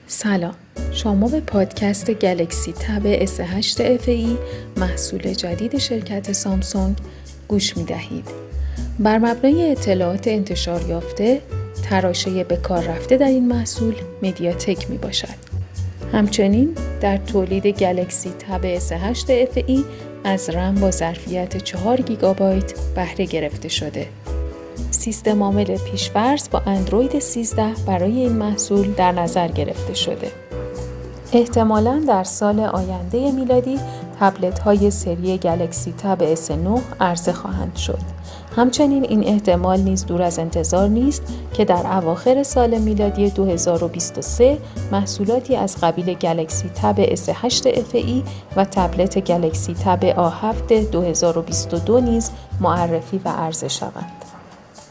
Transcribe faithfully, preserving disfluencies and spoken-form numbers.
سلام، شما به پادکست گلکسی تب اس هشت اف ای محصول جدید شرکت سامسونگ گوش می دهید. بر مبنای اطلاعات انتشار یافته، تراشه به کار رفته در این محصول مدیاتک می باشد. همچنین در تولید گلکسی تب اس هشت اف ای از رم با ظرفیت چهار گیگابایت بهره گرفته شده. سیستم عامل پیش‌فرض با اندروید سیزده برای این محصول در نظر گرفته شده. احتمالاً در سال آینده میلادی تبلت‌های سری گلکسی تب اس نه عرضه خواهند شد. همچنین این احتمال نیز دور از انتظار نیست که در اواخر سال میلادی دو هزار و بیست و سه محصولاتی از قبیل گلکسی تب اس هشت اف ای و تبلت گلکسی تب آ هفت دو هزار و بیست و دو نیز معرفی و عرضه شوند.